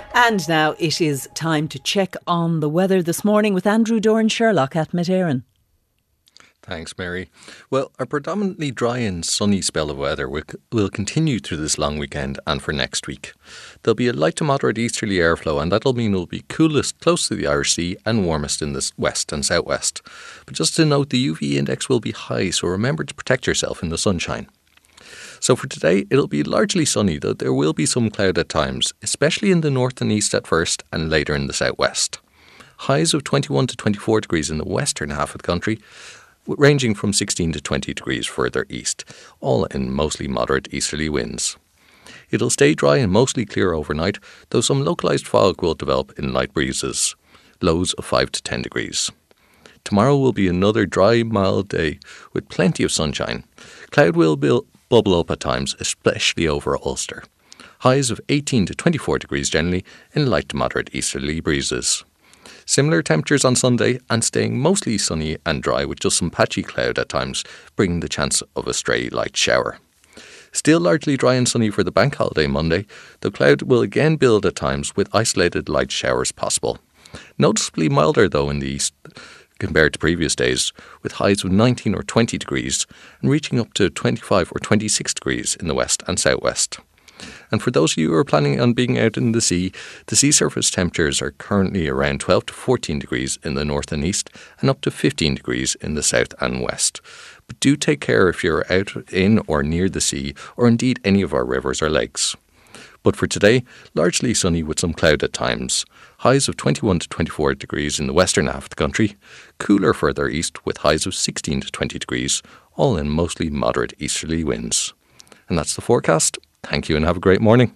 And now it is time to check on the weather this morning with Andrew Doran-Sherlock at Mid Éireann. Thanks, Mary. Well, a predominantly dry and sunny spell of weather will continue through this long weekend and for next week. There'll be a light to moderate easterly airflow, and that'll mean it'll be coolest close to the Irish Sea and warmest in the west and southwest. But just to note, the UV index will be high, so remember to protect yourself in the sunshine. So for today, it'll be largely sunny, though there will be some cloud at times, especially in the north and east at first and later in the southwest. Highs of 21 to 24 degrees in the western half of the country, ranging from 16 to 20 degrees further east, all in mostly moderate easterly winds. It'll stay dry and mostly clear overnight, though some localised fog will develop in light breezes, lows of 5 to 10 degrees. Tomorrow will be another dry, mild day with plenty of sunshine. Cloud will bubble up at times, especially over Ulster. Highs of 18 to 24 degrees generally in light to moderate easterly breezes. Similar temperatures on Sunday and staying mostly sunny and dry with just some patchy cloud at times, bringing the chance of a stray light shower. Still largely dry and sunny for the bank holiday Monday, though cloud will again build at times with isolated light showers possible. Noticeably milder though in the east compared to previous days, with highs of 19 or 20 degrees and reaching up to 25 or 26 degrees in the west and southwest. And for those of you who are planning on being out in the sea surface temperatures are currently around 12 to 14 degrees in the north and east and up to 15 degrees in the south and west. But do take care if you're out in or near the sea or indeed any of our rivers or lakes. But for today, largely sunny with some cloud at times. Highs of 21 to 24 degrees in the western half of the country, cooler further east with highs of 16 to 20 degrees, all in mostly moderate easterly winds. And that's the forecast. Thank you and have a great morning.